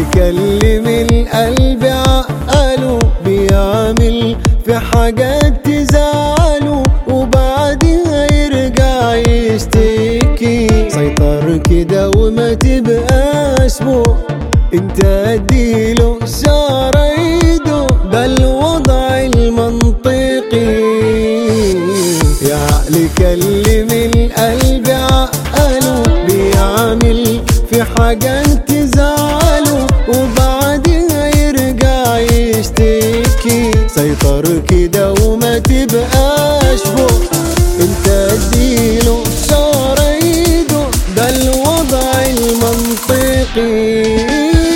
يكلم القلب عقله، بيعمل في حاجات تزعله وبعدها يرجع يشتكي. سيطر كده وما تبقاش فوق، انت اديله اشارة ايده، ده الوضع المنطقي. يا عقل كلم القلب عقله، بيعمل في حاجات تزعله وبعدها يرجع يشتكي. سيطر كده وما تبقاش فوق، انت اديله اشارة ايده، ده الوضع المنطقي.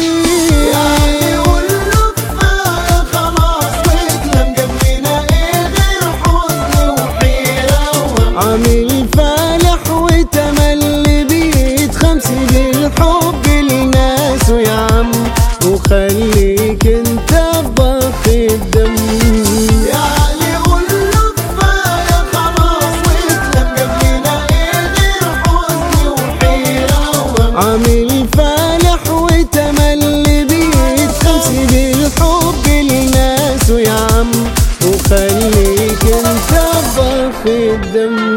عامل فالح وتملي بيتخمسي بالحب للناس ويا عم، وخليك انت بضخ الدم. يا علي قول له كفاية خلاص واسلم، جنبنا ايه غير حزن وحيرة. عامل فالح وتملي بيتخمسي بالحب للناس ويا عم، وخليك انت بضخ الدم.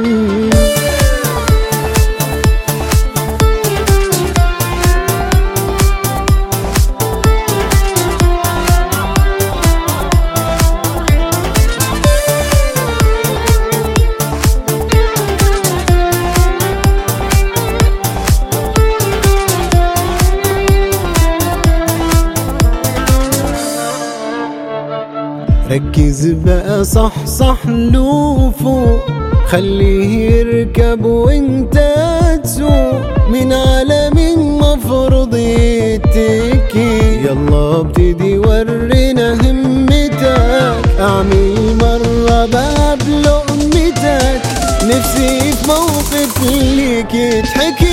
ركز بقى صح له فوق، خليه يركب وانت تسوق، من على مين مفروض يتكي. يلا ابتدي ورينا همتك، اعمل مرة بقى بلقمتك، نفسي في موقف ليك يتحكي.